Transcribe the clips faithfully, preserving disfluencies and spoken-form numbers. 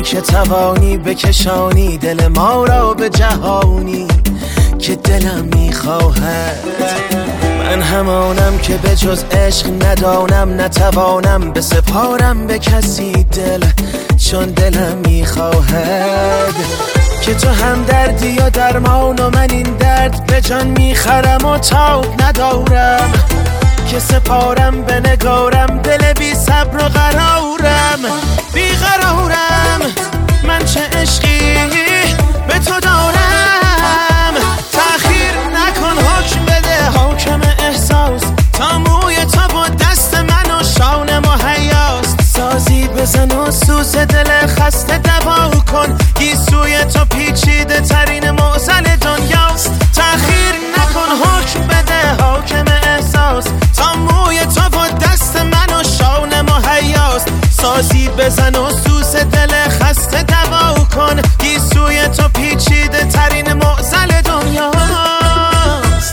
که توانی بکشانی دل ما را به جهانی که دلم میخواهد. من همانم که به جز عشق ندانم، نتوانم به سپارم به کسی دل، چون دلم میخواهد که تو هم دردی یا درمان و من این درد به جان میخرم و تاب ندارم که سپارم به نگارم دل بی صبر و قرارم بی قرارم. من چه عشقی به تو دارم، تأخیر نکن حکم بده حاکم احساس، تا موی تو با دست من و شانه مهیاست. سازی بزن و سوز دل خسته دوا کن، گیسوی تو پیچیده ترین معضل دنیاست. تأخیر نکن حکم بده حاکم احساس، تا موی تو با دست من و شانه مهیاست. سازی بزن و سوز دل خسته دوا کن، گیسوی تو پیچیده ترین معضل دنیاست.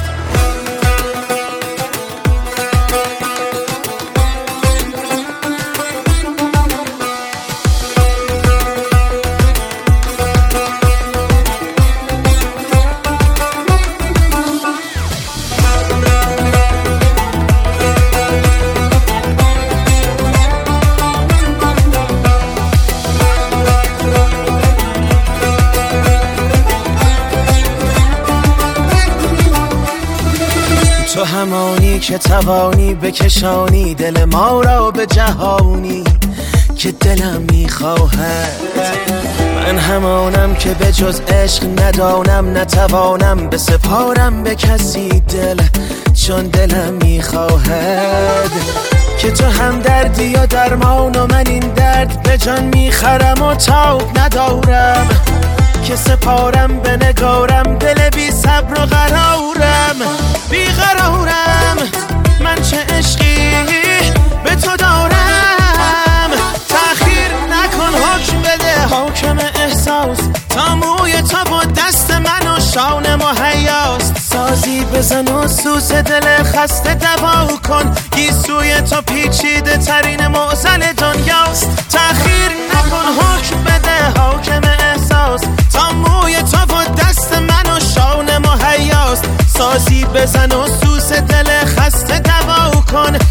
تو همانی که توانی بکشانی دل ما را به جهانی که دلم میخواهد. من همانم که به جز عشق ندانم، نتوانم به سپارم به کسی دل، چون دلم میخواهد که تو هم دردی یا درمان و من این درد به جان میخرم و تاب ندارم که سپارم به نگارم دل بی صبر و قرارم بی قرارم. من چه عشقی به تو دارم، تأخیر نکن حکم بده حاکم احساس، تا موی تو با دست من و شانه مهیاست. سازی بزن و سوز دل خسته دوا کن، گیسوی تو پیچیده ترین معضل دنیاست. تأخیر نکن حکم بده حاکم احساس، تا موی تو با دست من و شانه مهیاست. سازی بزن و سوز دل خسته دوا کن،